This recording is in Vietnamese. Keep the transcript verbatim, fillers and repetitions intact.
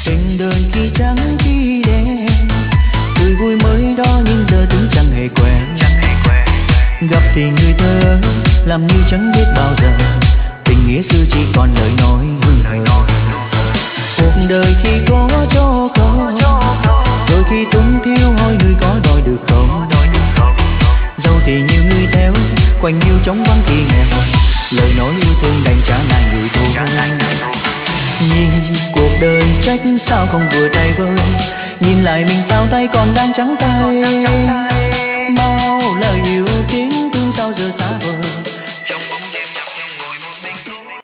Tình đời khi trắng khi đen, tươi vui mới đó nhưng giờ tưởng chẳng hề quen. Gặp thì người thơ làm như chẳng biết bao giờ, tình nghĩa xưa chỉ còn lời nói hương hờ. Cuộc đời khi có cho không, rồi khi tuân thiếu hỏi người có đòi được không. Dẫu thì nhiều người theo quanh yêu trống vắng khi nghèo, lời nói yêu thương đành trả lại người thôi. Nhìn cuộc đời trách sao không vừa tay vơi, nhìn lại mình sao tay còn đang trắng tay. Bao lời yêu tiếng thương sao giờ xa vời,